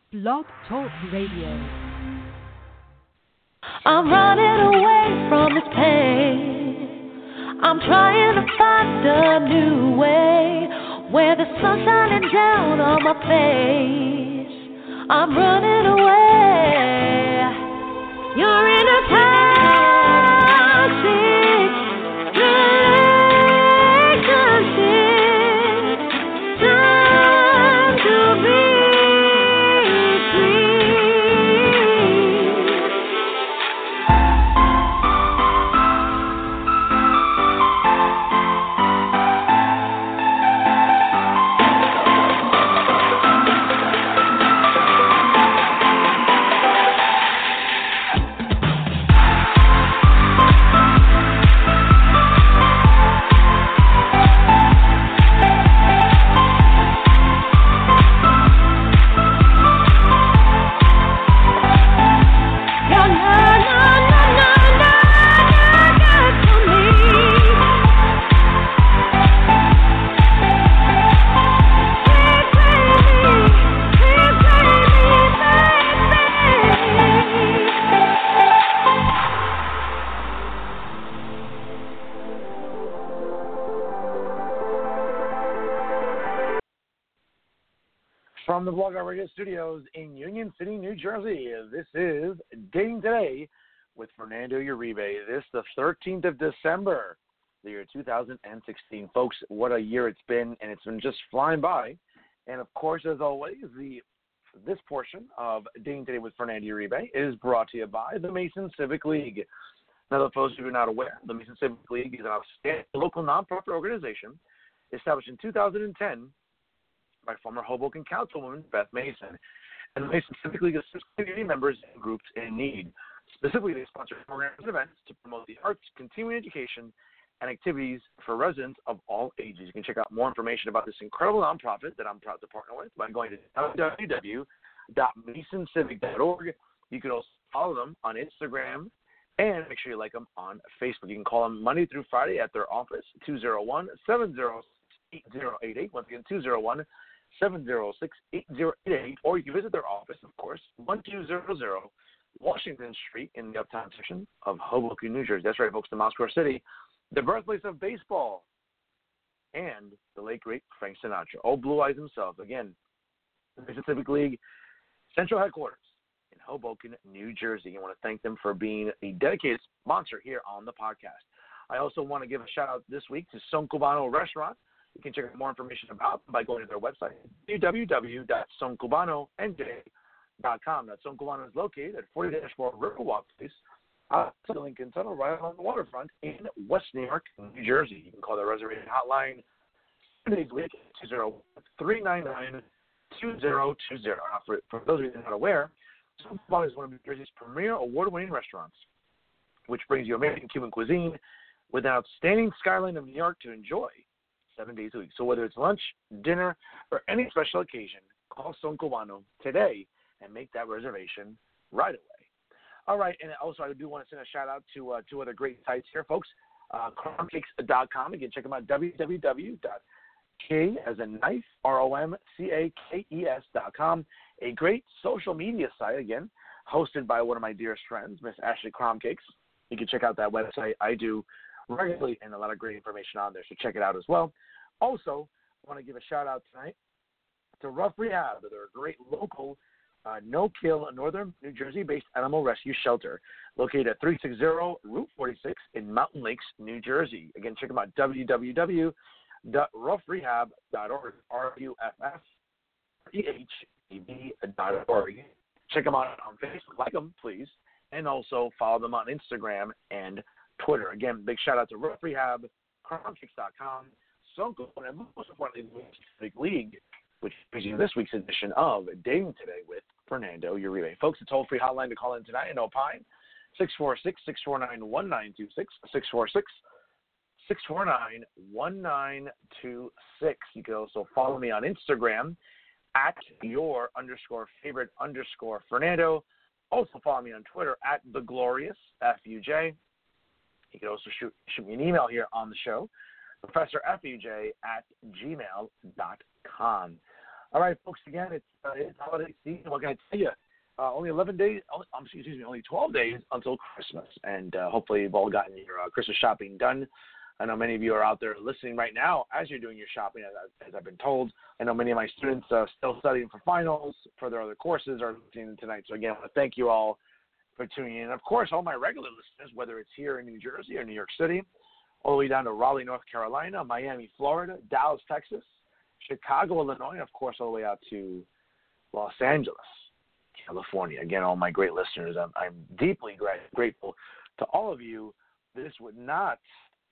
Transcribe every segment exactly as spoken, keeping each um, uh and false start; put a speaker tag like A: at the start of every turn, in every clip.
A: Blog Talk Radio.
B: I'm running away from this pain. I'm trying to find a new way where the sun's shining down on my face. I'm running away. You're in a toxic relationship. Time to be
C: From the Blog Talk Radio Studios in Union City, New Jersey, this is Dating Today with Fernando Uribe. This the thirteenth of December, the year two thousand sixteen. Folks, what a year it's been, and it's been just flying by. And, of course, as always, the this portion of Dating Today with Fernando Uribe is brought to you by the Mason Civic League. Now, for those of you who are not aware, the Mason Civic League is an outstanding local nonprofit organization established in two thousand ten by former Hoboken Councilwoman Beth Mason. And the Mason Civic League assists community members and groups in need. Specifically, they sponsor programs and events to promote the arts, continuing education, and activities for residents of all ages. You can check out more information about this incredible nonprofit that I'm proud to partner with by going to w w w dot mason civic dot org. You can also follow them on Instagram and make sure you like them on Facebook. You can call them Monday through Friday at their office, two oh one, seven oh six, eight oh eight eight. Once again, two oh one, seven oh six, eight oh eight eight, or you can visit their office, of course, twelve hundred Washington Street in the Uptown section of Hoboken, New Jersey. That's right, folks, the Mouse Square City, the birthplace of baseball, and the late, great Frank Sinatra. Oh, Blue Eyes himself. Again, the Mason Civic League Central Headquarters in Hoboken, New Jersey. I want to thank them for being a dedicated sponsor here on the podcast. I also want to give a shout-out this week to Son Cubano Restaurant. You can check out more information about them by going to their website, w w w dot son cubano n j dot com. Now, Son Cubano is located at forty dash four Riverwalk Place, outside the Lincoln Tunnel, right along the waterfront in West New York, New Jersey. You can call their reservation hotline seven days a week, two oh one, three nine nine, two oh two oh. Now, for, for those of you that are not aware, Son Cubano is one of New Jersey's premier award-winning restaurants, which brings you American Cuban cuisine with an outstanding skyline of New York to enjoy seven days a week. So whether it's lunch, dinner, or any special occasion, call Son Cubano today and make that reservation right away. All right, and also I do want to send a shout-out to uh, two other great sites here, folks. Uh, cromcakes dot com. Again, check them out, w w w dot k as a knife, R O M C A K E S dot com. A great social media site, again, hosted by one of my dearest friends, Miss Ashley Cromcakes. You can check out that website. I do regularly, and a lot of great information on there, so check it out as well. Also, I want to give a shout-out tonight to Rough Rehab. They're a great local, uh, no-kill, northern New Jersey-based animal rescue shelter located at three sixty Route forty-six in Mountain Lakes, New Jersey. Again, check them out, w w w dot rough rehab dot org, R U F F E H E B dot org. Check them out on Facebook. Like them, please. And also follow them on Instagram and Twitter. Again, big shout out to Rough Rehab, cromcakes dot com, Son Cubano, and most importantly, the Civic League, which brings you this week's edition of Dating Today with Fernando Uribe. Folks, a toll-free hotline to call in tonight and opine, six four six, six four nine, one nine two six, six four six, six four nine, one nine two six. You can also follow me on Instagram at your underscore favorite underscore Fernando. Also follow me on Twitter at the glorious F U J. You can also shoot, shoot me an email here on the show, Professor F U J at gmail dot com. All right, folks, again, it's, uh, it's holiday season. What can I tell you? Uh, only eleven days, um, excuse me, only twelve days until Christmas. And uh, hopefully you've all gotten your uh, Christmas shopping done. I know many of you are out there listening right now as you're doing your shopping, as, as I've been told. I know many of my students are uh, still studying for finals, for their other courses, are listening tonight. So, again, I want to thank you all for tuning in. And, of course, all my regular listeners, whether it's here in New Jersey or New York City, all the way down to Raleigh, North Carolina, Miami, Florida, Dallas, Texas, Chicago, Illinois, of course, all the way out to Los Angeles, California. Again, all my great listeners, I'm, I'm deeply gra- grateful to all of you. This would not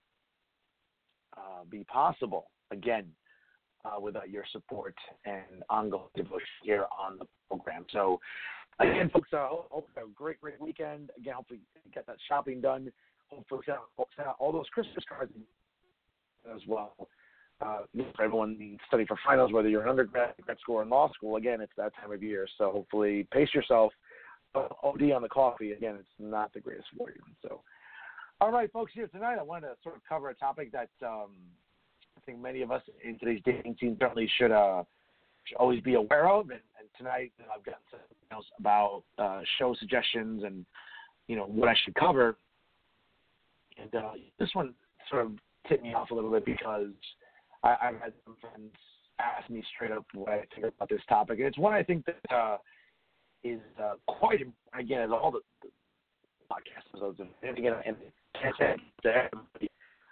C: uh, be possible, again, uh, without your support and ongoing devotion here on the program. So, again, folks, uh, hope you have a great, great weekend. Again, hopefully get that shopping done. Hopefully send out, send out all those Christmas cards as well. Uh, for everyone studying for finals, whether you're in undergrad, grad school, or in law school, again, it's that time of year. So hopefully pace yourself. O D on the coffee. Again, it's not the greatest for you. So, all right, folks, here tonight I want to sort of cover a topic that um, I think many of us in today's dating scene certainly should, uh, should always be aware of. And, and tonight you know, I've got some else about uh, show suggestions and, you know, what I should cover. And uh, this one sort of tipped me off a little bit because I, I've had some friends ask me straight up what I think about this topic. And it's one I think that uh, is uh, quite, again, as all the, the podcast episodes, and again, and can't say to everybody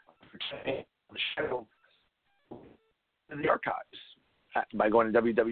C: on the show in the archives by going to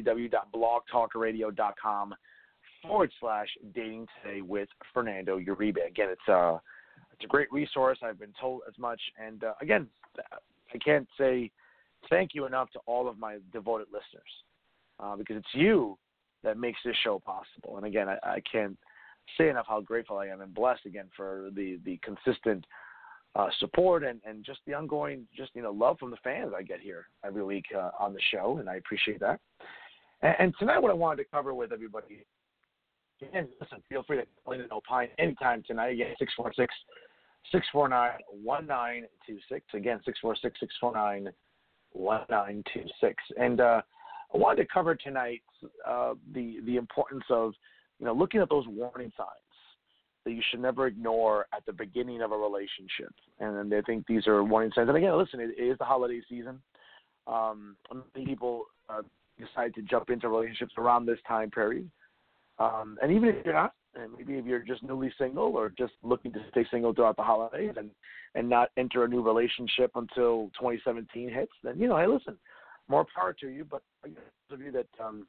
C: www.blogtalkradio.com forward slash dating today with Fernando Uribe. Again, it's a, it's a great resource. I've been told as much. And uh, again, I can't say thank you enough to all of my devoted listeners uh, because it's you that makes this show possible. And again, I, I can't say enough how grateful I am and blessed again for the, the consistent uh, support and, and just the ongoing, just, you know, love from the fans I get here every week uh, on the show. And I appreciate that. And, and tonight what I wanted to cover with everybody, and listen, feel free to call in and opine anytime tonight. Again, six four six, six four nine, one nine two six. Again, six four six, six four nine, one nine two six. And uh, I wanted to cover tonight uh, the the importance of, you know, looking at those warning signs that you should never ignore at the beginning of a relationship. And I think these are warning signs. And again, listen, it, it is the holiday season. Um, many people uh, decide to jump into relationships around this time period. Um, and even if you're not, and maybe if you're just newly single or just looking to stay single throughout the holidays and, and not enter a new relationship until twenty seventeen hits, then, you know, hey, listen, more power to you. But those of you that um,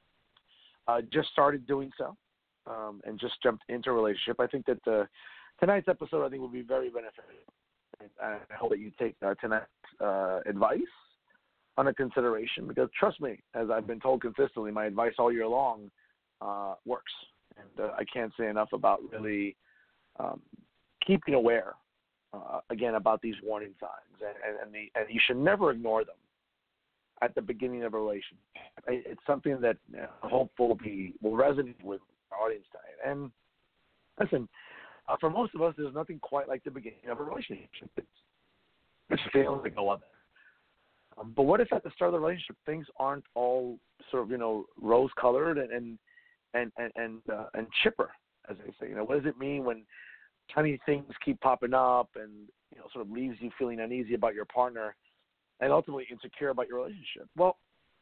C: uh, just started doing so um, and just jumped into a relationship, I think that uh, tonight's episode, I think, will be very beneficial. And I hope that you take uh, tonight's uh, advice under consideration because, trust me, as I've been told consistently, my advice all year long Uh, works. And uh, I can't say enough about really um, keeping aware, uh, again, about these warning signs. And, and, and, the, and you should never ignore them at the beginning of a relationship. It's something that you know, hopefully will, be, will resonate with our audience tonight. And listen, uh, for most of us, there's nothing quite like the beginning of a relationship. It's, it's feeling to go up there. Um, but what if at the start of the relationship, things aren't all sort of, you know, rose-colored and, and and and and, uh, and chipper, as they say? You know, what does it mean when tiny things keep popping up and, you know, sort of leaves you feeling uneasy about your partner and ultimately insecure about your relationship? Well,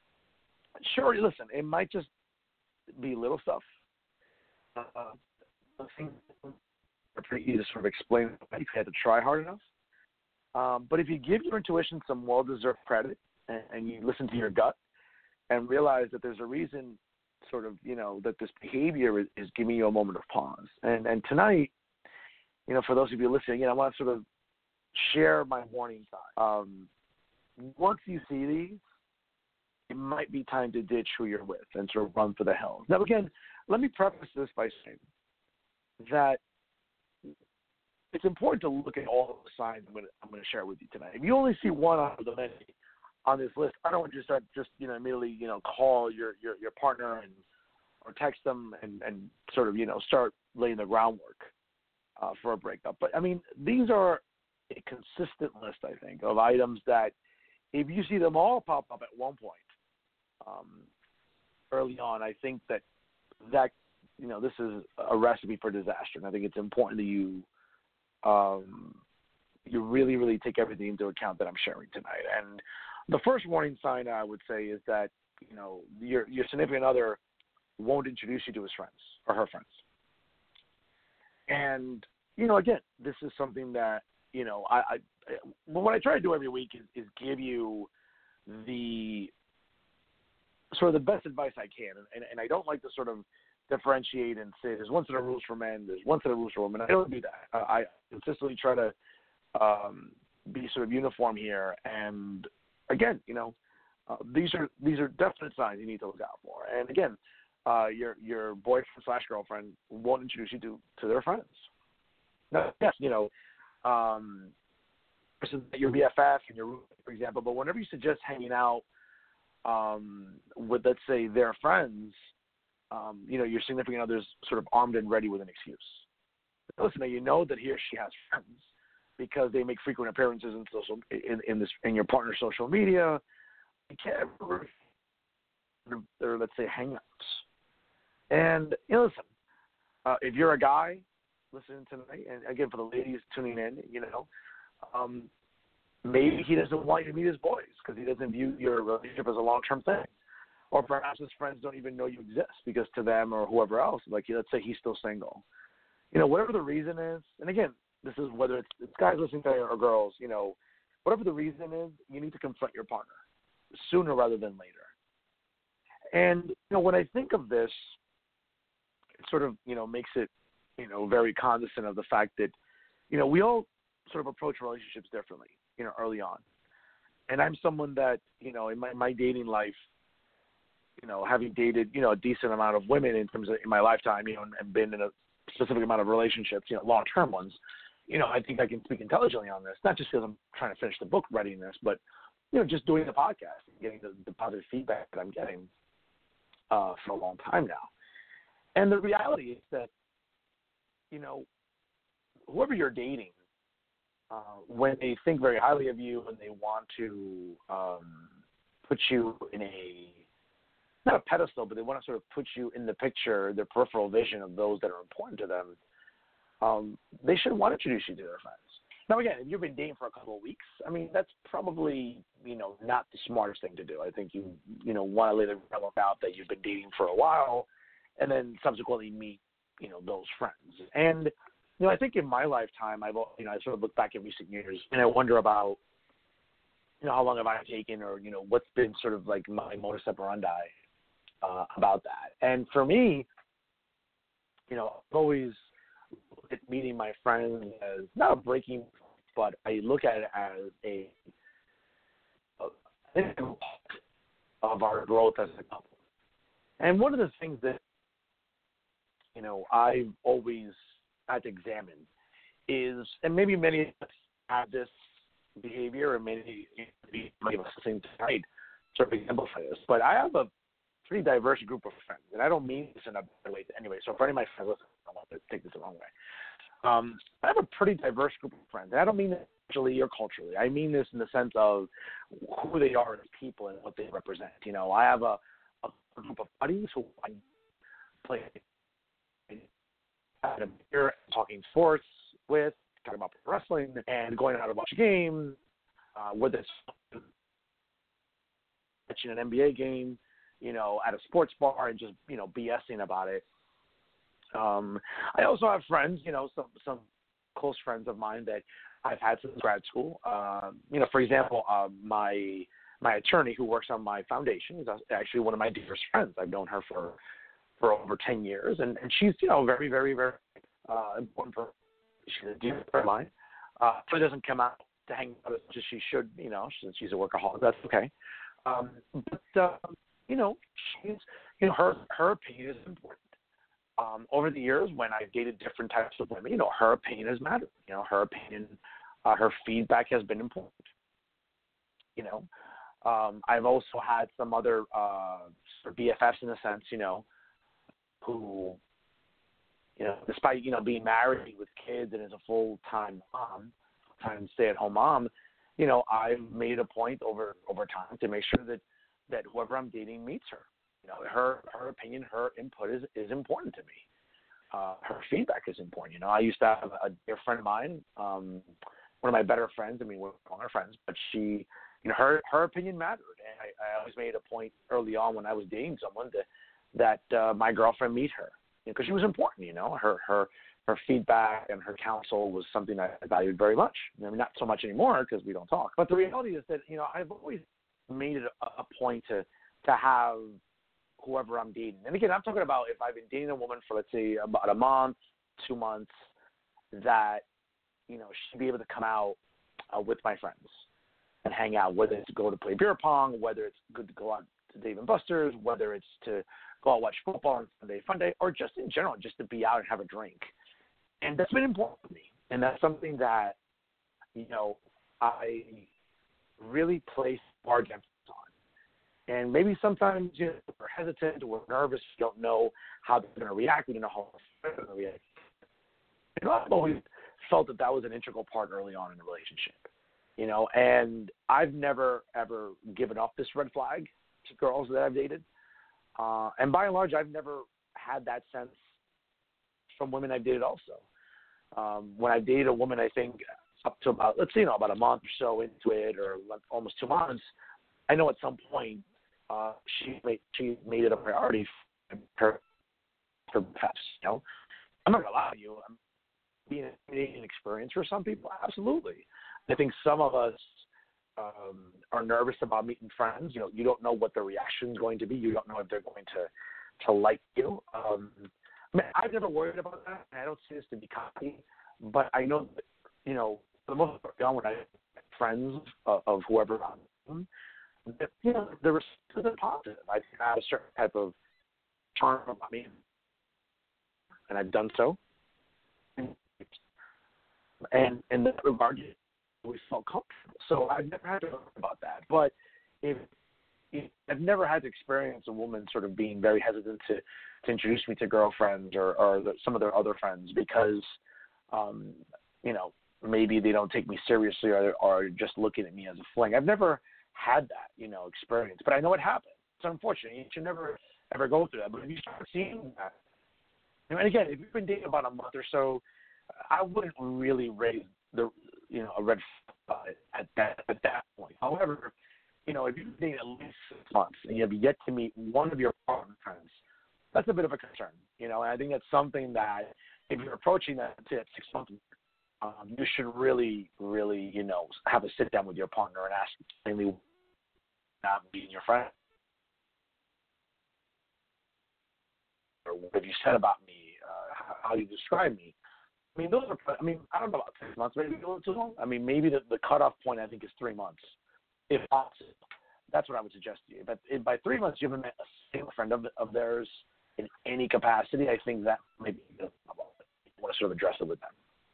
C: sure, listen, it might just be little stuff. Uh, things are pretty easy to sort of explain if you had to try hard enough. Um, but if you give your intuition some well-deserved credit and, and you listen to your gut and realize that there's a reason sort of, you know, that this behavior is, is giving you a moment of pause. And and tonight, you know, for those of you listening, you know, I want to sort of share my warning sign. Um, once you see these, it might be time to ditch who you're with and sort of run for the hills. Now, again, let me preface this by saying that it's important to look at all of the signs I'm going to, I'm going to share with you tonight. If you only see one out of the many on this list, I don't want you to start just, you know, immediately, you know, call your, your, your partner and or text them and, and sort of, you know, start laying the groundwork uh, for a breakup. But, I mean, these are a consistent list, I think, of items that if you see them all pop up at one point, um, early on, I think that that you know this is a recipe for disaster, and I think it's important that you um, you really really take everything into account that I'm sharing tonight. And the first warning sign I would say is that you know your your significant other won't introduce you to his friends or her friends. And you know, again, this is something that you know I, I what I try to do every week is, is give you the sort of the best advice I can, and, and I don't like to sort of differentiate and say there's one set of rules for men, there's one set of rules for women. I don't do that. Uh, I consistently try to um, be sort of uniform here. And again, you know, uh, these are these are definite signs you need to look out for. And again, uh, your your boyfriend slash girlfriend won't introduce you to, to their friends. Now, yes, you know, um, your B F F and your roommate, for example, but whenever you suggest hanging out um, with, let's say, their friends, um, you know, your significant other's sort of armed and ready with an excuse. Listen, you know that he or she has friends because they make frequent appearances in social in, in this in your partner's social media. You can't ever, or let's say hangouts. And you know, listen, uh, if you're a guy listening tonight, and again for the ladies tuning in, you know, um, maybe he doesn't want you to meet his boys because he doesn't view your relationship as a long-term thing. Or perhaps his friends don't even know you exist because to them or whoever else, like let's say he's still single. You know, whatever the reason is, and again, this is whether it's, it's guys listening to or girls, you know, whatever the reason is, you need to confront your partner sooner rather than later. And, you know, when I think of this, it sort of, you know, makes it, you know, very cognizant of the fact that, you know, we all sort of approach relationships differently, you know, early on. And I'm someone that, you know, in my, my dating life, you know, having dated, you know, a decent amount of women in terms of in my lifetime, you know, and, and been in a specific amount of relationships, you know, long-term ones, you know, I think I can speak intelligently on this, not just because I'm trying to finish the book writing this, but, you know, just doing the podcast and getting the, the positive feedback that I'm getting uh, for a long time now. And the reality is that, you know, whoever you're dating, uh, when they think very highly of you and they want to um, put you in a, not a pedestal, but they want to sort of put you in the picture, their peripheral vision of those that are important to them, um, they should want to introduce you to their friends. Now, again, if you've been dating for a couple of weeks, I mean, that's probably, you know, not the smartest thing to do. I think you, you know, want to lay the groundwork out that you've been dating for a while and then subsequently meet, you know, those friends. And, you know, I think in my lifetime, I've, you know, I sort of look back in recent years and I wonder about, you know, how long have I taken or, you know, what's been sort of like my modus operandi Uh, about that. And for me, you know, I've always looked at meeting my friends as not a breaking, but I look at it as a, a of our growth as a couple. And one of the things that, you know, I've always had to examine is, and maybe many of us have this behavior, and maybe many of us listening tonight sort of exemplify this, but I have a pretty diverse group of friends, and I don't mean this in a bad way anyway. So for any of my friends, listen, I don't want to take this the wrong way. Um, I have a pretty diverse group of friends, and I don't mean this culturally or culturally. I mean this in the sense of who they are as people and what they represent. You know, I have a, a group of buddies who I play at a beer, talking sports with, talking about wrestling, and going out to watch a game, uh, whether it's watching an N B A game, you know, at a sports bar and just, you know, BSing about it. Um, I also have friends, you know, some some close friends of mine that I've had since grad school. Uh, you know, for example, uh, my my attorney who works on my foundation is actually one of my dearest friends. I've known her for for over ten years, and, and she's, you know, very, very, very uh, important for she's a dear friend of mine. Uh, so it doesn't come out to hang out as much as she should, you know, since she's a workaholic. That's okay. Um, but uh, you know, she's, you know, her, her opinion is important. Um, over the years, when I've dated different types of women, you know, her opinion has mattered. You know, her opinion, uh, her feedback has been important. You know, um, I've also had some other uh, sort of B F Fs in a sense, you know, who, you know, despite, you know, being married with kids and as a full-time mom, full-time stay-at-home mom, you know, I've made a point over, over time to make sure that that whoever I'm dating meets her. know, her her opinion, her input is, is important to me. Uh, her feedback is important. You know, I used to have a dear friend of mine, um, one of my better friends. I mean, we're all our friends, but she, you know, her her opinion mattered. And I, I always made a point early on when I was dating someone to, that uh, my girlfriend meet her, because you know, she was important. You know, her her her feedback and her counsel was something I valued very much. I mean, not so much anymore because we don't talk. But the reality is that, you know, I've always made it a, a point to to have whoever I'm dating. And again, I'm talking about if I've been dating a woman for, let's say, about a month, two months, that, you know, she'd be able to come out uh, with my friends and hang out, whether it's to go to play beer pong, whether it's good to go out to Dave and Buster's, whether it's to go out watch football on Sunday fun day, or just in general, just to be out and have a drink. And that's been important to me. And that's something that, you know, I really place large emphasis on. And maybe sometimes, you know, we're hesitant, we're nervous, we don't know how they're going to react, we don't know how they're going to react. You know, I've always felt that that was an integral part early on in the relationship, you know, and I've never, ever given up this red flag to girls that I've dated. Uh, and by and large, I've never had that sense from women I've dated also. Um, when I dated a woman, I think up to about, let's say, you know, about a month or so into it, or almost two months, I know at some point uh, she made she made it a priority for her, her pets. You know, I'm not gonna lie to you. I'm being an experience for some people, absolutely. I think some of us um, are nervous about meeting friends. You know, you don't know what the reaction is going to be. You don't know if they're going to to like you. Um, I mean, I've never worried about that, and I don't see this to be cocky, but I know that, you know, for the most part, when I have friends of, of whoever I'm, that, you know, the response is positive. I have a certain type of charm about me, and I've done so. And in that regard, we felt comfortable. So I've never had to worry about that. But if, if I've never had to experience a woman sort of being very hesitant to, to introduce me to girlfriends or, or the, some of their other friends because, um, you know, maybe they don't take me seriously or are just looking at me as a fling. I've never had that, you know, experience, but I know it happens. It's unfortunate. You should never ever go through that. But if you start seeing that, and again, if you've been dating about a month or so, I wouldn't really raise the, you know, a red flag at that at that point. However, you know, if you've been dating at least six months and you have yet to meet one of your partner friends, that's a bit of a concern. You know, and I think that's something that if you're approaching that at six months, um, you should really, really, you know, have a sit down with your partner and ask mainly not being your friend. Or what have you said about me? Uh, how, how you describe me? I mean, those are, I mean, I don't know about six months, maybe a little too long. I mean, maybe the, the cutoff point, I think, is three months, if possible. That's what I would suggest to you. But if by three months you haven't met a single friend of, of theirs in any capacity, I think that maybe you want to sort of address it with them.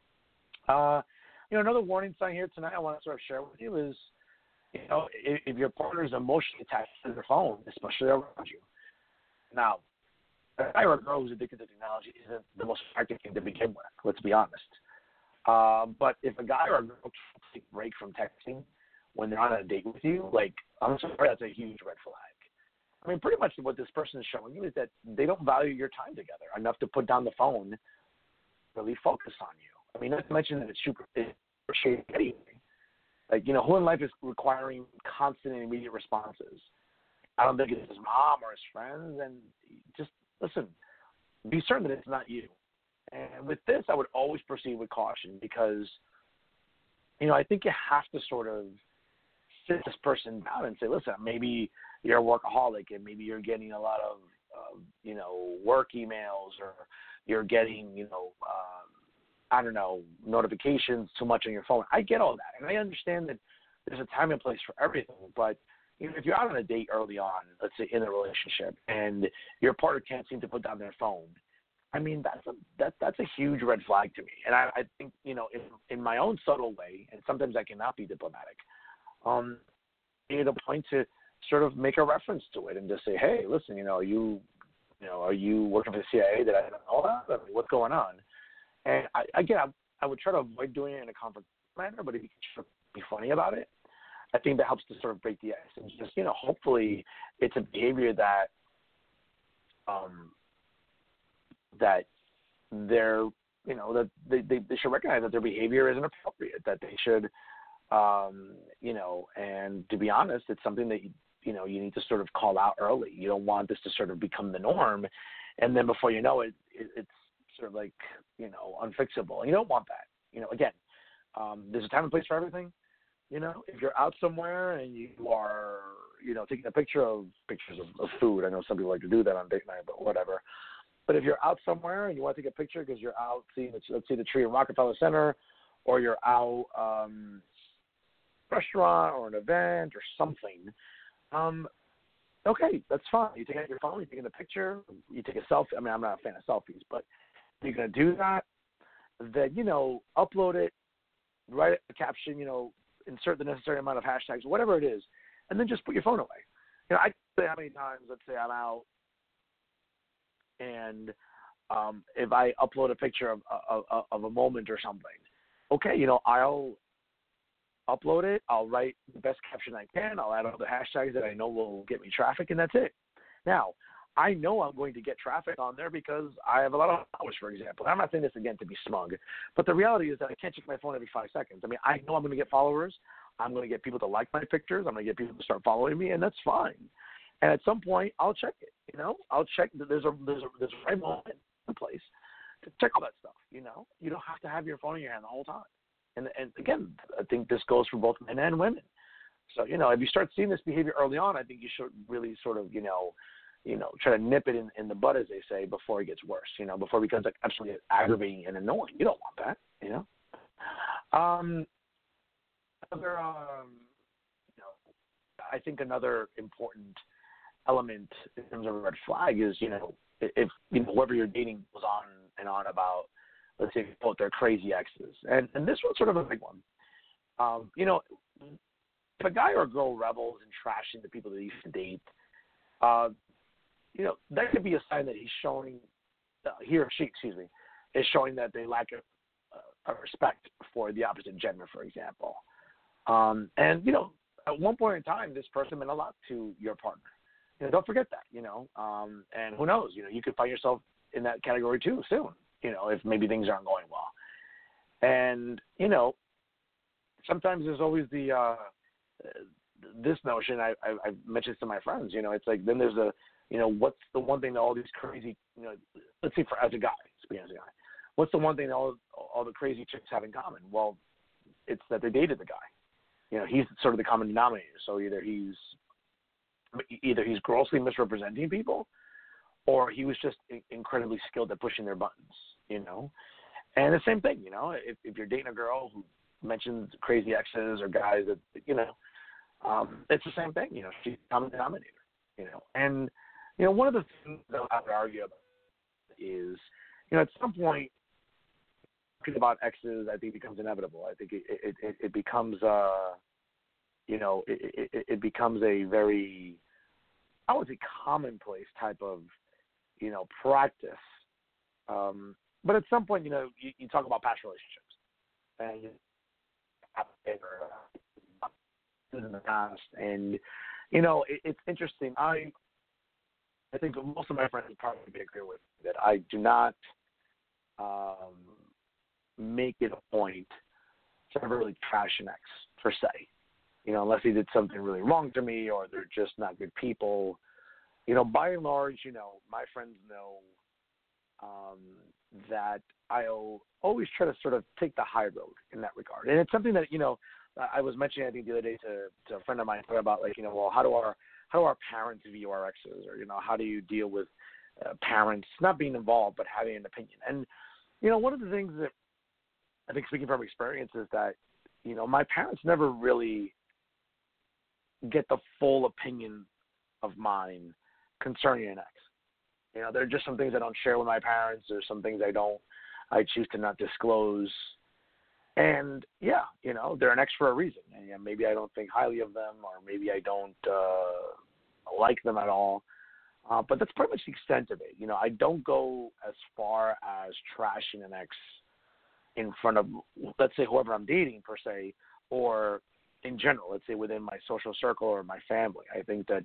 C: Uh, you know, another warning sign here tonight I want to sort of share with you is, you know, if, if your partner is emotionally attached to their phone, especially around you. Now, a guy or a girl who's addicted to technology isn't the most attractive thing to begin with, let's be honest. Uh, but if a guy or a girl can't take a break from texting when they're on a date with you, like, I'm sorry, that's a huge red flag. I mean, pretty much what this person is showing you is that they don't value your time together enough to put down the phone, really focus on you. I mean, not to mention that it's super shady anyway. Like, you know, who in life is requiring constant and immediate responses? I don't think it's his mom or his friends. And just, listen, be certain that it's not you. And with this, I would always proceed with caution because, you know, I think you have to sort of sit this person down and say, listen, maybe you're a workaholic and maybe you're getting a lot of, uh, you know, work emails or you're getting, you know, um, I don't know, notifications too much on your phone. I get all that. And I understand that there's a time and place for everything. But, you know, if you're out on a date early on, let's say in a relationship, and your partner can't seem to put down their phone, I mean, that's a, that, that's a huge red flag to me. And I, I think, you know, in, in my own subtle way, and sometimes I cannot be diplomatic, um, at a point to sort of make a reference to it and just say, hey, listen, you know, are you, you know, are you working for the C I A that I don't know about? I mean, what's going on? And I, again, I, I would try to avoid doing it in a confrontational manner, but if you can sort of be funny about it, I think that helps to sort of break the ice and just, you know, hopefully it's a behavior that um, that they're, you know, that they, they, they should recognize that their behavior isn't appropriate, that they should, um, you know, and to be honest, it's something that, you, you know, you need to sort of call out early. You don't want this to sort of become the norm. And then before you know it, it it's sort of like, you know, unfixable. And you don't want that. You know, again, um, there's a time and place for everything. You know, if you're out somewhere and you are, you know, taking a picture of pictures of, of food, I know some people like to do that on date night, but whatever. But if you're out somewhere and you want to take a picture because you're out seeing, let's see the tree in Rockefeller Center, or you're out um, restaurant or an event or something, um, okay, that's fine. You take out your phone, you take a picture, you take a selfie. I mean, I'm not a fan of selfies, but if you're going to do that, then, you know, upload it, write a caption, you know, insert the necessary amount of hashtags, whatever it is, and then just put your phone away. You know, I say how many times, let's say I'm out, and um, if I upload a picture of, of of a moment or something, okay, you know, I'll upload it, I'll write the best caption I can, I'll add all the hashtags that I know will get me traffic, and that's it. Now, I know I'm going to get traffic on there because I have a lot of followers, for example. I'm not saying this, again, to be smug, but the reality is that I can't check my phone every five seconds. I mean, I know I'm going to get followers. I'm going to get people to like my pictures. I'm going to get people to start following me, and that's fine. And at some point, I'll check it, you know. I'll check that there's a, there's a, there's a right moment in place to check all that stuff, you know. You don't have to have your phone in your hand the whole time. And, and again, I think this goes for both men and women. So, you know, if you start seeing this behavior early on, I think you should really sort of, you know, you know, try to nip it in, in the bud, as they say, before it gets worse, you know, before it becomes like absolutely aggravating and annoying. You don't want that, you know. Um, another, um, you know, I think another important element in terms of a red flag is, you know, if, you know, whoever you're dating goes on and on about, let's say, quote, their crazy exes. And, and this one's sort of a big one. Um, you know, if a guy or a girl revels in trashing the people that he used to date, uh, you know, that could be a sign that he's showing, uh, he or she, excuse me, is showing that they lack a, a respect for the opposite gender, for example. Um, and, you know, at one point in time, this person meant a lot to your partner. You know, don't forget that, you know. Um, and who knows, you know, you could find yourself in that category too soon, you know, if maybe things aren't going well. And, you know, sometimes there's always the, uh, this notion, I, I, I've mentioned to my friends, you know, it's like then there's a, you know, what's the one thing that all these crazy, you know, let's see, for as a guy, speaking as a guy, what's the one thing that all, all the crazy chicks have in common? Well, it's that they dated the guy. You know, he's sort of the common denominator. So either he's either he's grossly misrepresenting people, or he was just incredibly skilled at pushing their buttons, you know. And the same thing, you know, if, if you're dating a girl who mentions crazy exes or guys that, you know, um, it's the same thing, you know, she's the common denominator, you know. And, you know, one of the things that I would argue about is, you know, at some point, talking about exes, I think becomes inevitable. I think it it, it, it becomes, uh, you know, it, it, it becomes a very, I would say, commonplace type of, you know, practice. Um, but at some point, you know, you, you talk about past relationships, and you in the past, and you know, it, it's interesting. I I think most of my friends would probably agree with me that I do not um, make it a point to ever really trash an ex per se. You know, unless he did something really wrong to me or they're just not good people. You know, by and large, you know, my friends know um, that I'll always try to sort of take the high road in that regard. And it's something that, you know, I was mentioning, I think, the other day to, to a friend of mine about, like, you know, well, how do our how do our parents view our exes? Or, you know, how do you deal with uh, parents not being involved but having an opinion? And, you know, one of the things that I think, speaking from experience, is that, you know, my parents never really get the full opinion of mine concerning an ex. You know, there are just some things I don't share with my parents. There's some things I don't, I choose to not disclose. And, yeah, you know, they're an ex for a reason. And, yeah, maybe I don't think highly of them, or maybe I don't uh, like them at all. Uh, but that's pretty much the extent of it. You know, I don't go as far as trashing an ex in front of, let's say, whoever I'm dating, per se, or in general, let's say within my social circle or my family. I think that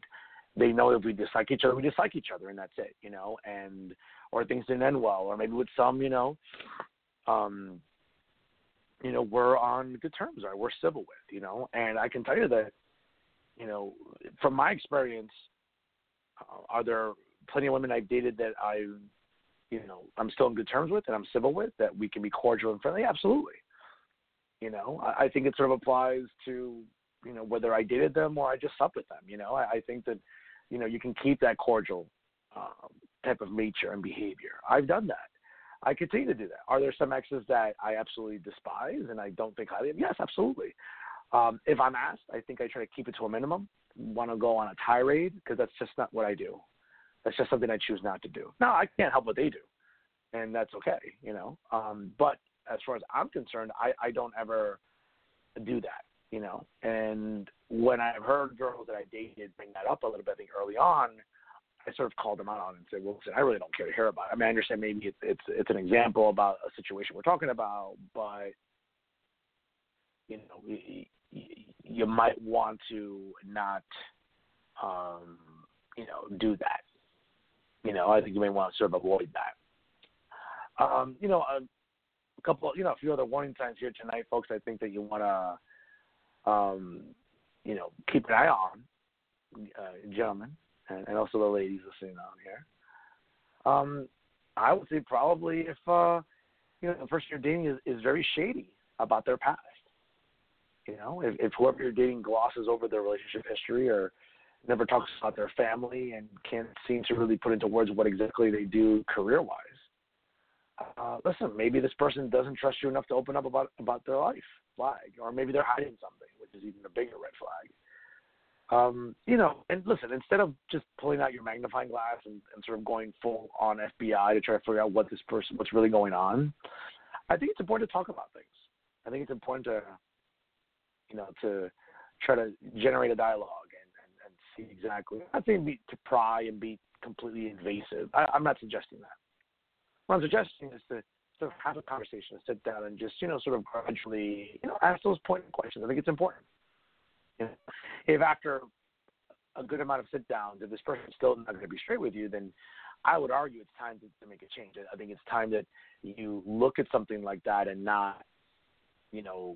C: they know if we dislike each other, we dislike each other, and that's it, you know, and or things didn't end well, or maybe with some, you know, um, you know, we're on good terms, or we're civil with, you know, and I can tell you that, you know, from my experience, uh, are there plenty of women I've dated that I, you know, I'm still in good terms with and I'm civil with, that we can be cordial and friendly? Absolutely. You know, I, I think it sort of applies to, you know, whether I dated them or I just slept with them. You know, I, I think that, you know, you can keep that cordial um, type of nature and behavior. I've done that. I continue to do that. Are there some exes that I absolutely despise and I don't think highly of? Yes, absolutely. Um, if I'm asked, I think I try to keep it to a minimum. Want to go on a tirade, because that's just not what I do. That's just something I choose not to do. Now, I can't help what they do, and that's okay, you know. Um, but as far as I'm concerned, I, I don't ever do that, you know. And when I've heard girls that I dated bring that up a little bit, I think early on, I sort of called them out on it and said, well, listen, I really don't care to hear about it. I mean, I understand maybe it's, it's, it's an example about a situation we're talking about, but, you know, you, you might want to not, um, you know, do that. You know, I think you may want to sort of avoid that. Um, you know, a, a couple, you know, a few other warning signs here tonight, folks, I think that you want to, um, you know, keep an eye on, uh, gentlemen, and, and also the ladies listening on here. Um, I would say probably if, uh, you know, the person you're dating is, is very shady about their past. You know, if, if whoever you're dating glosses over their relationship history or never talks about their family and can't seem to really put into words what exactly they do career-wise, uh, listen, maybe this person doesn't trust you enough to open up about, about their life flag, or maybe they're hiding something, which is even a bigger red flag. Um, you know, and listen, instead of just pulling out your magnifying glass and, and sort of going full on F B I to try to figure out what this person, what's really going on, I think it's important to talk about things. I think it's important to, you know, to try to generate a dialogue and, and, and see exactly. I'm not saying be, to pry and be completely invasive. I, I'm not suggesting that. What I'm suggesting is to sort of have a conversation, to sit down and just, you know, sort of gradually, you know, ask those pointed questions. I think it's important. You know, if after a good amount of sit downs, if this person's still not going to be straight with you, then I would argue it's time to, to make a change. I think it's time that you look at something like that and not, you know,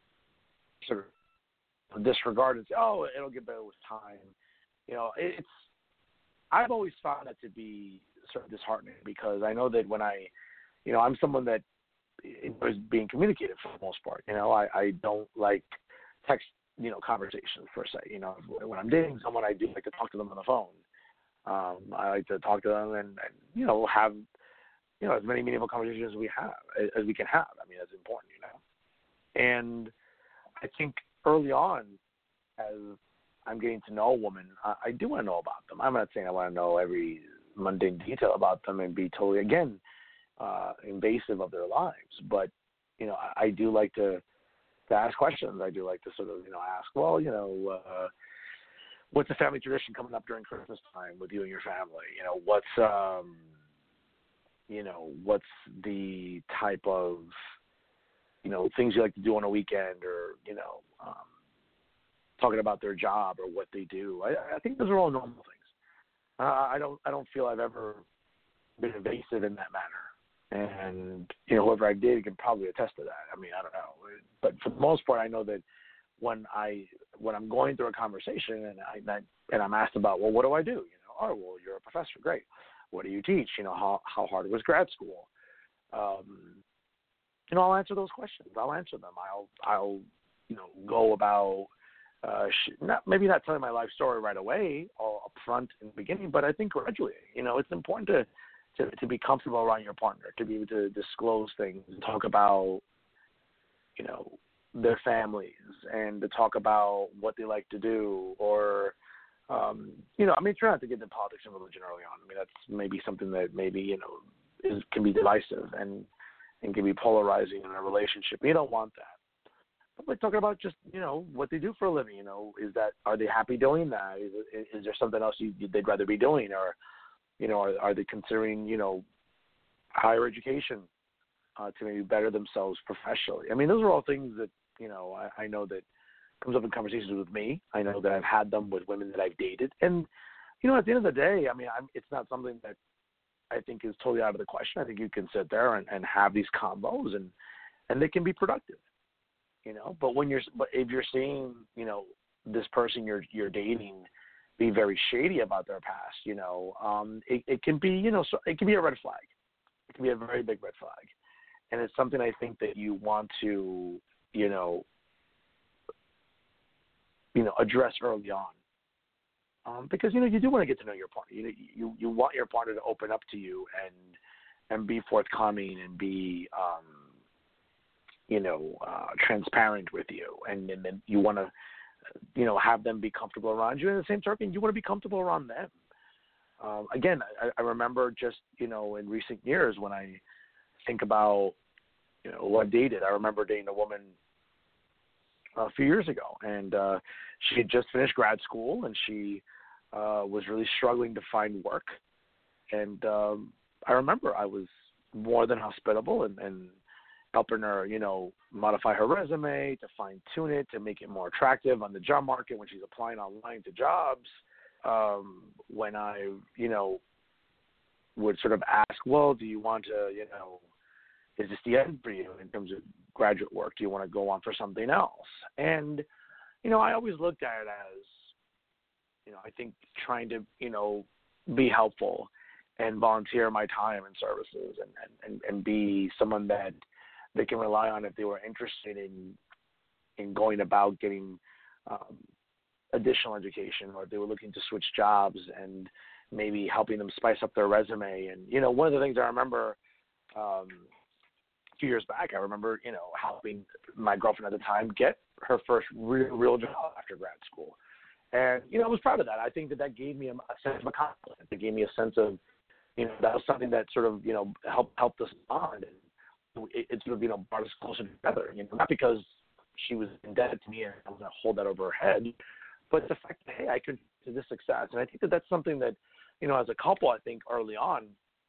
C: sort of disregard and say, oh, it'll get better with time. You know, it's, I've always found that to be sort of disheartening, because I know that when I, you know, I'm someone that enjoys being communicative for the most part. You know, I, I don't like text, you know, conversations per se. You know, when I'm dating someone, I do like to talk to them on the phone. Um, I like to talk to them and, and, you know, have, you know, as many meaningful conversations as we have, as we can have. I mean, that's important, you know. And I think early on, as I'm getting to know a woman, I, I do want to know about them. I'm not saying I want to know every mundane detail about them and be totally, again, uh, invasive of their lives. But, you know, I, I do like to, to ask questions. I do like to sort of, you know, ask, well, you know, uh, what's the family tradition coming up during Christmas time with you and your family? You know, what's, um, you know, what's the type of, you know, things you like to do on a weekend, or, you know, um, talking about their job or what they do. I, I think those are all normal things. Uh, I don't, I don't feel I've ever been invasive in that manner. And, you know, whoever I did can probably attest to that. I mean, I don't know. But for the most part, I know that when I, when I'm going through a conversation and I, and I'm asked about, well, what do I do? You know, oh, well, you're a professor. Great. What do you teach? You know, how, how hard was grad school? Um, you know, I'll answer those questions. I'll answer them. I'll, I'll, you know, go about, uh, sh- not, maybe not telling my life story right away or up front in the beginning, but I think gradually, you know, it's important to, to, to be comfortable around your partner, to be able to disclose things and talk about, you know, their families, and to talk about what they like to do, or, um, you know, I mean, try not to get into politics and religion early on. I mean, that's maybe something that maybe, you know, is, can be divisive and, and can be polarizing in a relationship. You don't want that. But we're talking about just, you know, what they do for a living. You know, is that, are they happy doing that? Is, is there something else you, they'd rather be doing? Or, you know, are, are they considering, you know, higher education uh, to maybe better themselves professionally? I mean, those are all things that, you know, I, I know that comes up in conversations with me. I know that I've had them with women that I've dated. And, you know, at the end of the day, I mean, I'm, it's not something that I think is totally out of the question. I think you can sit there and, and have these combos, and, and they can be productive, you know. But when you're, but if you're seeing, you know, this person you're you're dating be very shady about their past, you know, um, it, it can be, you know, so it can be a red flag. It can be a very big red flag, and it's something I think that you want to, you know, you know, address early on. Um, because, you know, you do want to get to know your partner. You, you you want your partner to open up to you and and be forthcoming and be, um, you know, uh, transparent with you. And, and then you want to, you know, have them be comfortable around you. And at the same token, you want to be comfortable around them. Um, again, I, I remember just, you know, in recent years when I think about, you know, who I've dated, I remember dating a woman a few years ago. And uh, she had just finished grad school, and she uh, was really struggling to find work. And um, I remember I was more than hospitable and, and helping her, you know, modify her resume, to fine-tune it, to make it more attractive on the job market when she's applying online to jobs. Um, when I, you know, would sort of ask, well, do you want to, you know, is this the end for you in terms of graduate work? Do you want to go on for something else? And, you know, I always looked at it as, you know, I think trying to, you know, be helpful and volunteer my time and services and, and, and be someone that they can rely on if they were interested in in going about getting um, additional education, or if they were looking to switch jobs and maybe helping them spice up their resume. And, you know, one of the things I remember um, a few years back, I remember, you know, helping my girlfriend at the time get her first real, real job after grad school. And, you know, I was proud of that. I think that that gave me a, a sense of accomplishment. It gave me a sense of, you know, that was something that sort of, you know, helped helped us bond. And it, it sort of, you know, brought us closer together. You know, not because she was indebted to me and I was going to hold that over her head, but the fact that, hey, I could do this success. And I think that that's something that, you know, as a couple, I think early on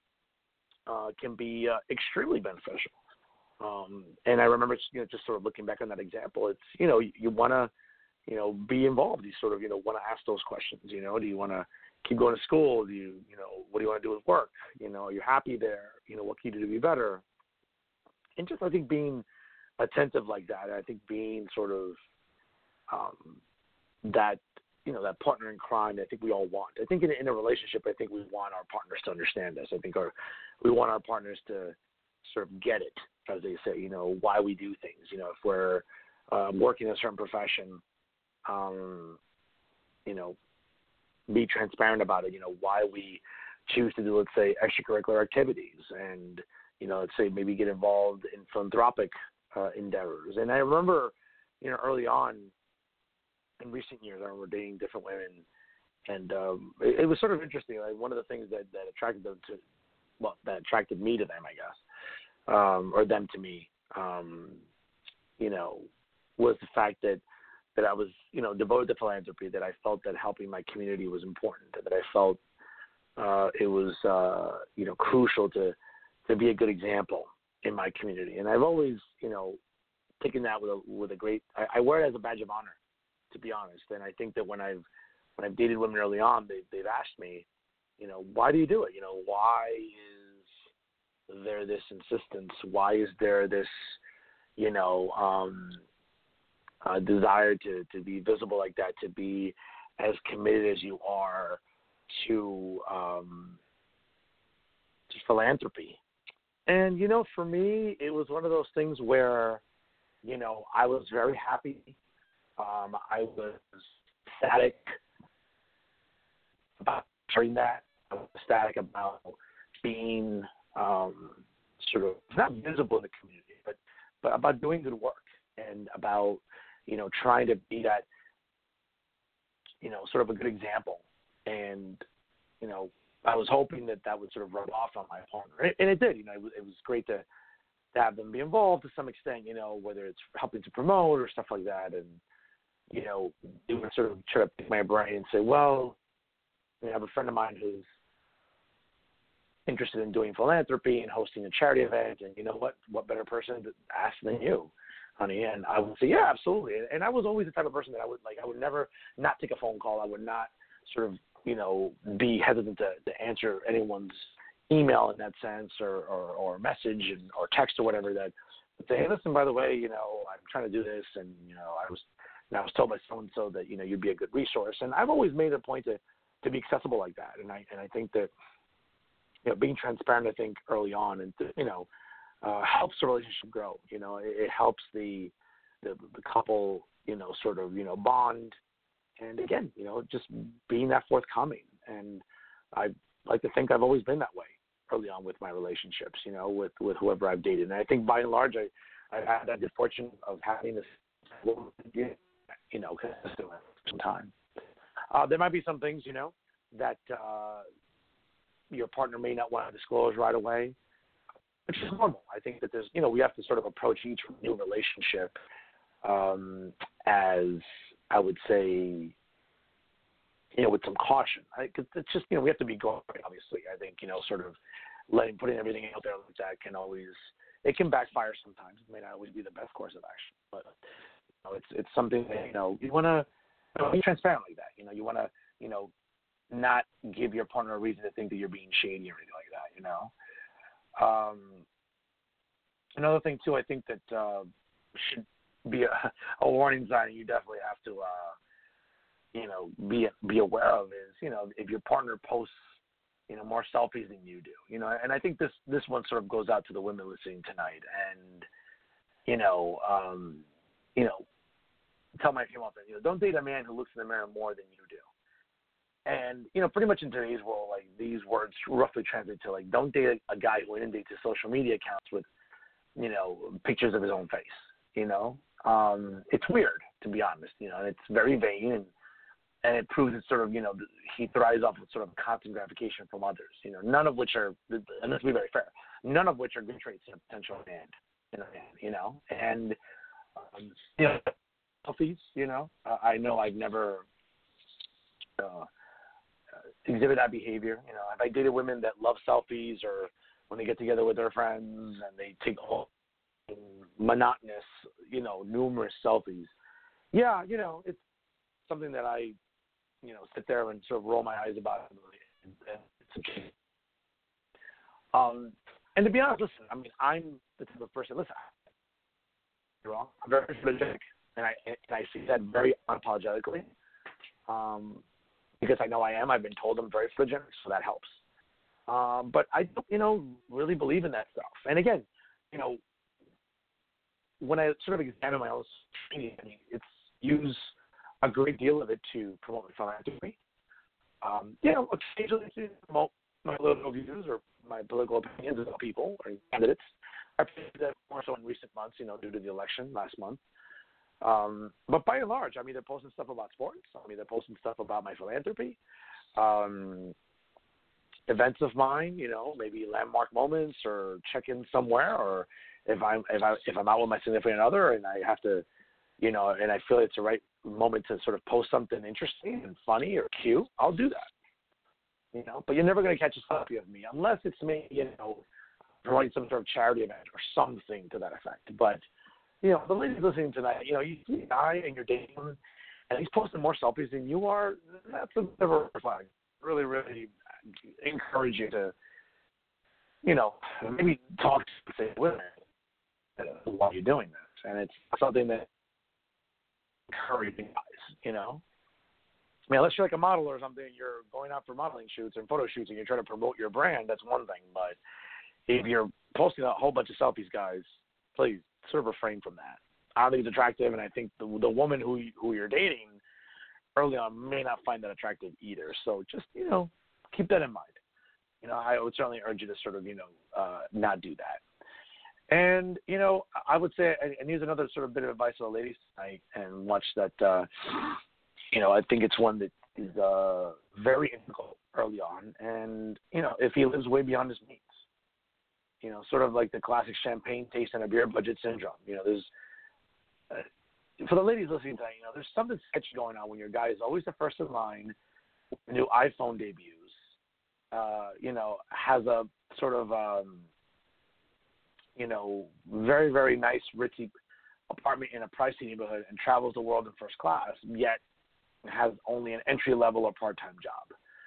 C: uh, can be uh, extremely beneficial. Um, and I remember, you know, just sort of looking back on that example, it's, you know, you, you want to, you know, be involved. You sort of, you know, want to ask those questions, you know, do you want to keep going to school? Do you, you know, what do you want to do with work? You know, are you happy there? You know, what can you do to be better? And just, I think, being attentive like that, I think being sort of um, that, you know, that partner in crime, I think we all want. I think in, in a relationship, I think we want our partners to understand us. I think our, we want our partners to sort of get it, as they say, you know, why we do things. You know, if we're um, working in a certain profession, um, you know, be transparent about it, you know, why we choose to do, let's say, extracurricular activities and, you know, let's say maybe get involved in philanthropic uh, endeavors. And I remember, you know, early on in recent years, I remember dating different women, and um, it, it was sort of interesting. Like, one of the things that, that attracted them to, well, that attracted me to them, I guess, um, or them to me, um, you know, was the fact that, that I was, you know, devoted to philanthropy, that I felt that helping my community was important, that I felt uh, it was, uh, you know, crucial to, to be a good example in my community. And I've always, you know, taken that with a, with a great, I, I wear it as a badge of honor, to be honest. And I think that when I've, when I've dated women early on, they, they've asked me, you know, why do you do it? You know, why is there this insistence? Why is there this, you know, um, uh, desire to, to be visible like that, to be as committed as you are to, um, to philanthropy? And, you know, for me, it was one of those things where, you know, I was very happy. Um, I was ecstatic about hearing that. I was ecstatic about being um, sort of not visible in the community, but, but about doing good work and about, you know, trying to be that, you know, sort of a good example. And, you know, I was hoping that that would sort of rub off on my partner. And it did. You know, it was, it was great to, to have them be involved to some extent, you know, whether it's helping to promote or stuff like that. And, you know, they would sort of try to pick my brain and say, well, I have a friend of mine who's interested in doing philanthropy and hosting a charity event. And you know what? What better person to ask than you, honey? And I would say, yeah, absolutely. And I was always the type of person that I would, like, I would never not take a phone call. I would not sort of you know, be hesitant to, to answer anyone's email in that sense, or, or, or message and, or text or whatever, that say, hey, listen, by the way, you know, I'm trying to do this, and, you know, I was, and I was told by so-and-so that, you know, you'd be a good resource. And I've always made it a point to, to be accessible like that. And I, and I think that, you know, being transparent, I think, early on, and, you know, uh, helps the relationship grow. You know, it, it helps the, the, the couple, you know, sort of, you know, bond. And again, you know, just being that forthcoming. And I like to think I've always been that way early on with my relationships, you know, with, with whoever I've dated. And I think by and large, I, I've had that good fortune of having this, you know, consistent some time. Uh, there might be some things, you know, that uh, your partner may not want to disclose right away, which is normal. I think that there's, you know, we have to sort of approach each new relationship um, as, I would say, you know, with some caution. I, cause it's just, you know, we have to be going, obviously. I think, you know, sort of letting, putting everything out there like that can always, it can backfire sometimes. It may not always be the best course of action, but you know, it's it's something that, you know, you want to you know, be transparent like that. You know, you want to, you know, not give your partner a reason to think that you're being shady or anything like that, you know. Um, another thing, too, I think that uh, should be a, a warning sign you definitely have to, uh, you know, be be aware of is, you know, if your partner posts, you know, more selfies than you do, you know, and I think this, this one sort of goes out to the women listening tonight, and, you know, um, you know, tell my female friends, you know, don't date a man who looks in the mirror more than you do. And, you know, pretty much in today's world, like, these words roughly translate to, like, don't date a, a guy who inundates his social media accounts with, you know, pictures of his own face, you know. Um, it's weird, to be honest, you know, and it's very vain, and and it proves it's sort of, you know, he thrives off of sort of constant gratification from others, you know, none of which are, and let's be very fair, none of which are good traits in a potential man, in a man, you know, and, um, you know, selfies, you know, uh, I know I've never uh, exhibited that behavior, you know, have I dated women that love selfies, or when they get together with their friends and they take all monotonous, you know, numerous selfies? Yeah, you know, it's something that I, you know, sit there and sort of roll my eyes about. And, and it's okay. Um, and to be honest, listen, I mean, I'm the type of person, listen, you're wrong. I'm very photogenic, and I, and I see that very unapologetically, um, because I know I am. I've been told I'm very photogenic, so that helps. Um, but I don't, you know, really believe in that stuff. And again, you know, when I sort of examine my own training, I mean, it's use a great deal of it to promote my philanthropy. Um, you know, occasionally to promote my political views or my political opinions about people or candidates. I did that more so in recent months, you know, due to the election last month. Um, but by and large, I'm either posting stuff about sports, I'm either posting stuff about my philanthropy, um, events of mine, you know, maybe landmark moments, or check in somewhere, or if I'm if I if I'm out with my significant other and I have to, you know, and I feel it's the right moment to sort of post something interesting and funny or cute, I'll do that. You know, but you're never going to catch a selfie of me unless it's me, you know, promoting some sort of charity event or something to that effect. But, you know, the ladies listening tonight, you know, you see a guy and you're dating him and he's posting more selfies than you are, that's a bit of a red flag. Really, really encourage you to, you know, maybe talk to say women while you're doing this. And it's something that encouraging guys, you know. I mean, unless you're like a model or something, you're going out for modeling shoots and photo shoots and you're trying to promote your brand, that's one thing. But if you're posting a whole bunch of selfies, guys, please sort of refrain from that. I don't think it's attractive, and I think the the woman who who you're dating early on may not find that attractive either. So just, you know, keep that in mind. You know, I would certainly urge you to sort of, you know, uh, not do that. And, you know, I would say, and here's another sort of bit of advice to the ladies tonight, and watch that, uh, you know, I think it's one that is uh, very integral early on. And, you know, if he lives way beyond his means, you know, sort of like the classic champagne taste and a beer budget syndrome. You know, there's, uh, for the ladies listening tonight, you know, there's something sketchy going on when your guy is always the first in line when the new iPhone debuts, uh, you know, has a sort of, um, you know, very, very nice, ritzy apartment in a pricey neighborhood and travels the world in first class, yet has only an entry-level or part-time job.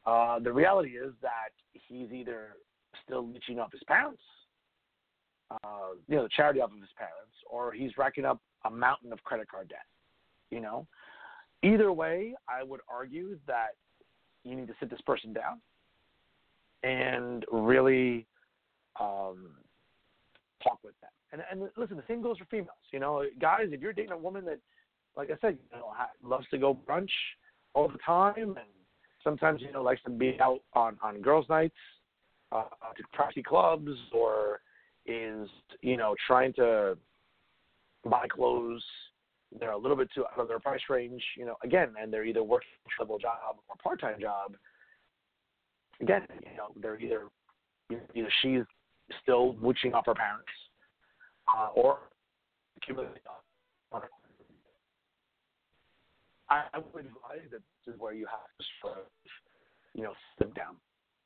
C: Uh, the reality is that he's either still leeching off his parents, uh, you know, the charity off of his parents, or he's racking up a mountain of credit card debt, you know. Either way, I would argue that you need to sit this person down and really um, talk with them. And, and listen, the same goes for females. You know, guys, if you're dating a woman that, like I said, you know, loves to go brunch all the time and sometimes, you know, likes to be out on, on girls' nights, uh, to trashy clubs, or is, you know, trying to buy clothes that are a little bit too out of their price range, you know, again, and they're either working a level job or part-time job, again, you know, they're either, either she's still mooching off her parents, uh, or accumulating on her. I, I would advise that this is where you have to sort of, you know, sit them down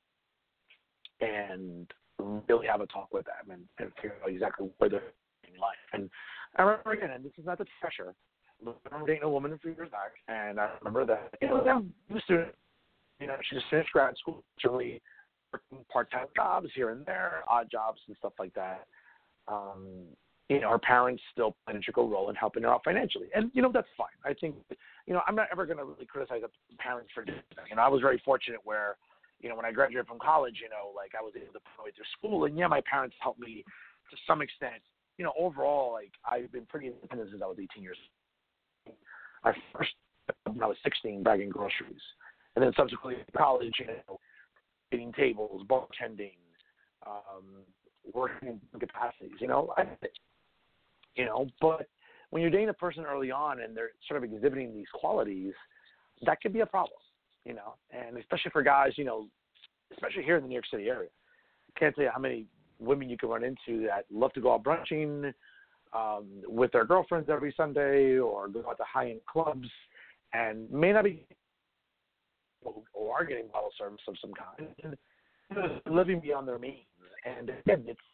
C: and really have a talk with them and, and figure out exactly where they're in life. And I remember, again, and this is not the pressure, I remember dating a woman a few years back, and I remember that, you know, I'm a student, you know, she just finished grad school, really working part-time jobs here and there, odd jobs and stuff like that. Um, you know, her parents still play an integral role in helping her out financially. And, you know, that's fine. I think, you know, I'm not ever going to really criticize the parents for doing that. You know, I was very fortunate where, you know, when I graduated from college, you know, like I was able to put my way through school. And, yeah, my parents helped me to some extent. You know, overall, like, I've been pretty independent since I was eighteen years old. I first, when I was sixteen, bagging groceries. And then subsequently in college, you know, getting tables, bartending, um, working in capacities, you know. I, you know, but when you're dating a person early on and they're sort of exhibiting these qualities, that could be a problem, you know. And especially for guys, you know, especially here in the New York City area. I can't tell you how many women you can run into that love to go out brunching um, with their girlfriends every Sunday or go out to high-end clubs and may not be or are getting bottle service of some kind and living beyond their means. And again, it's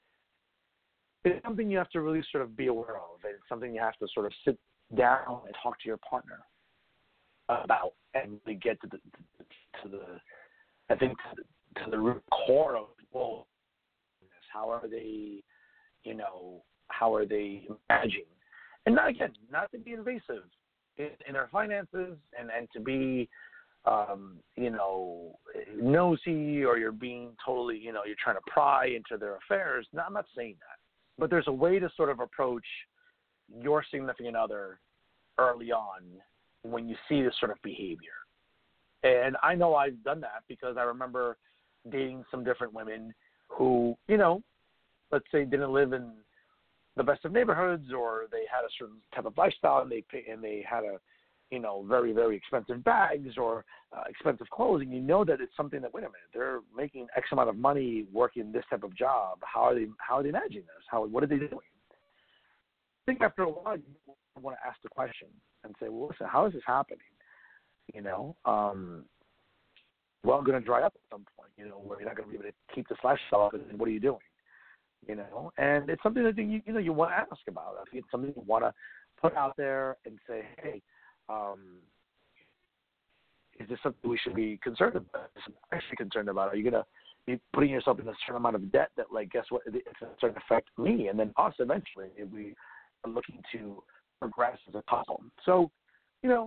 C: it's something you have to really sort of be aware of. It's something you have to sort of sit down and talk to your partner about and really get to the to the I think to the, to the root core of well, how are they, you know, how are they managing? And not again, not to be invasive in, in their finances and, and to be um, you know, nosy or you're being totally, you know, you're trying to pry into their affairs. No, I'm not saying that. But there's a way to sort of approach your significant other early on when you see this sort of behavior. And I know I've done that because I remember dating some different women who, you know, let's say didn't live in the best of neighborhoods or they had a certain type of lifestyle and they pay, and they had a, you know, very, very expensive bags or uh, expensive clothes, and you know that it's something that, wait a minute, they're making X amount of money working this type of job. How are they, how are they managing this? How, what are they doing? I think after a while, you want to ask the question and say, well, listen, how is this happening? You know, um, well, I'm going to dry up at some point, you know, where you're not going to be able to keep this lifestyle up, and what are you doing? You know, and it's something that you, you know, you want to ask about. I think it's something you want to put out there and say, hey, Um, is this something we should be concerned about? Actually concerned about? Are you going to be putting yourself in a certain amount of debt that, like, guess what? It's going to start to affect me and then us eventually if we are looking to progress as a couple. So, you know,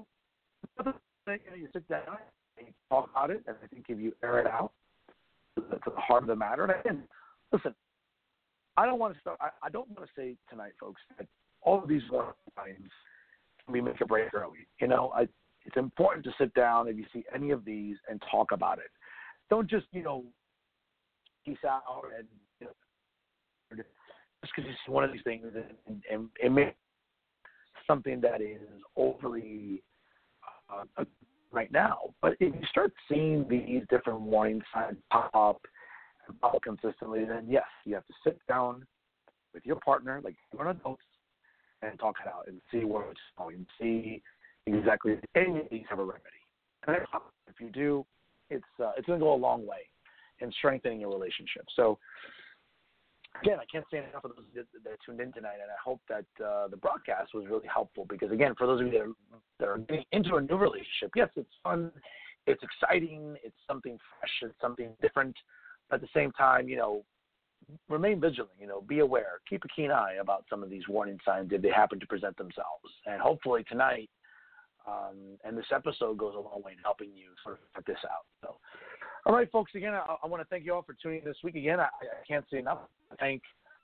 C: you sit down and you talk about it, and I think if you air it out to the, to the heart of the matter, and again, listen, I don't want to start. I, I don't want to say tonight, folks, that all of these times we make a break early. You know, I, it's important to sit down if you see any of these and talk about it. Don't just, you know, peace out and, you know, just because you see one of these things and, and, and make something that is overly uh, right now. But if you start seeing these different warning signs pop up and pop up consistently, then yes, you have to sit down with your partner, like you're an adult, and talk it out and see where it's going, see exactly if any of these have a remedy. And if you do, it's uh, it's going to go a long way in strengthening your relationship. So, again, I can't say enough of those that, that tuned in tonight, and I hope that uh, the broadcast was really helpful because, again, for those of you that are, that are getting into a new relationship, yes, it's fun, it's exciting. It's something fresh. It's something different. But at the same time, you know, remain vigilant. You know, be aware. Keep a keen eye about some of these warning signs if they happen to present themselves. And hopefully tonight um, and this episode goes a long way in helping you sort of put this out. So, all right, folks. Again, I, I want to thank you all for tuning in this week. Again, I, I can't say enough. I thank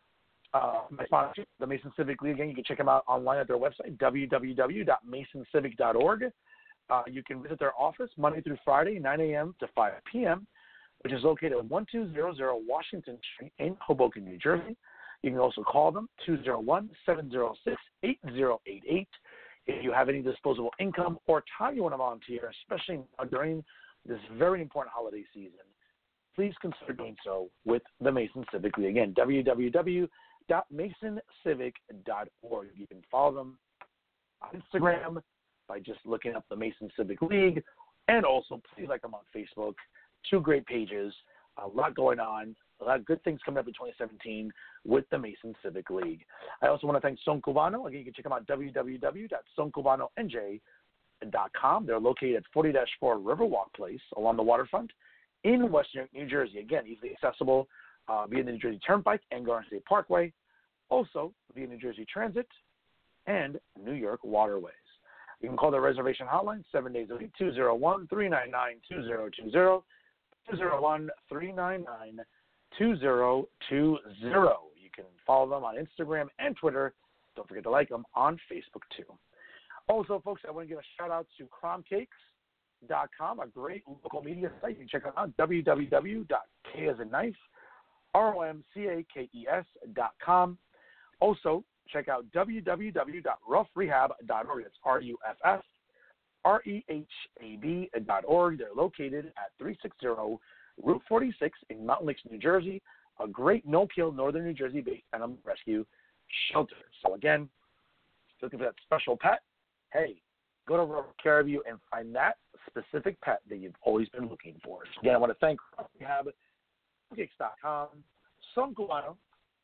C: uh, my sponsor, the Mason Civic League. Again, you can check them out online at their website, w w w dot mason civic dot org. Uh, you can visit their office Monday through Friday, nine a.m. to five p.m., which is located at twelve hundred Washington Street in Hoboken, New Jersey. You can also call them, two oh one, seven oh six, eight oh eight eight. If you have any disposable income or time you want to volunteer, especially during this very important holiday season, please consider doing so with the Mason Civic League. Again, w w w dot mason civic dot org. You can follow them on Instagram by just looking up the Mason Civic League, and also please like them on Facebook. Two great pages, a lot going on, a lot of good things coming up in twenty seventeen with the Mason Civic League. I also want to thank Son Cubano. Again, you can check them out, w w w dot son cubano n j dot com. They're located at forty dash four Riverwalk Place along the waterfront in Western New Jersey. Again, easily accessible uh, via the New Jersey Turnpike and Garden State Parkway, also via New Jersey Transit and New York Waterways. You can call their reservation hotline seven days a week, two oh one, three nine nine, two oh two oh, two oh one, three nine nine, two oh two oh. You can follow them on Instagram and Twitter. Don't forget to like them on Facebook, too. Also, folks, I want to give a shout-out to crom cakes dot com, a great local media site. You can check them out, w w w dot k as in knife, r o m c a k e s dot com. Also, check out w w w dot rough rehab dot org. That's R U F F R E H A B dot org. They're located at three sixty Route forty-six in Mountain Lakes, New Jersey, a great no-kill northern New Jersey-based animal rescue shelter. So, again, if you're looking for that special pet, hey, go to Rough Caribou and find that specific pet that you've always been looking for. So, again, I want to thank Rehab, cakes dot com, Son Cubano,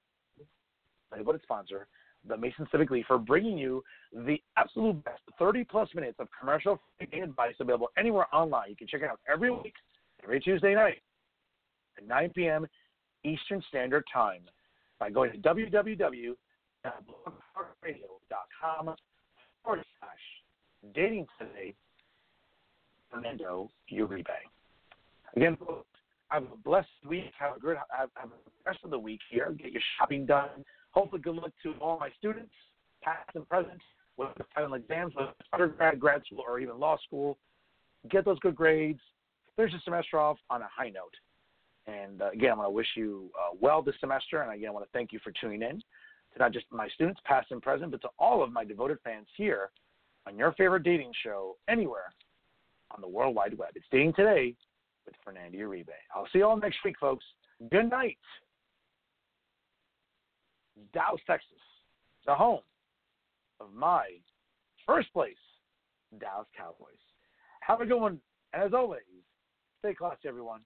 C: my devoted sponsor, the Mason Civic League, for bringing you the absolute best thirty-plus minutes of commercial-free advice available anywhere online. You can check it out every week, every Tuesday night at nine p.m. Eastern Standard Time by going to w w w dot blog talk radio dot com forward slash dating today, Fernando Uribe. Again, folks, have a blessed week. Have a good have, have the rest of the week here. Get your shopping done. Hopefully, good luck to all my students, past and present, with the final exams, whether it's undergrad, grad school, or even law school. Get those good grades. Finish the semester off on a high note. And, uh, again, I want to wish you uh, well this semester. And, again, I want to thank you for tuning in to not just my students, past and present, but to all of my devoted fans here on your favorite dating show anywhere on the World Wide Web. It's Dating Today with Fernando Uribe. I'll see you all next week, folks. Good night. Dallas, Texas, the home of my first place Dallas Cowboys. Have a good one. And as always, stay classy, everyone.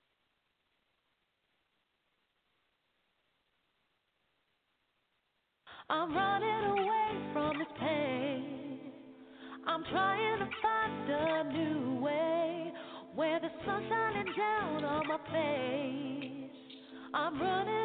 B: I'm running away from this pain. I'm trying to find a new way where the sun's shining down on my face. I'm running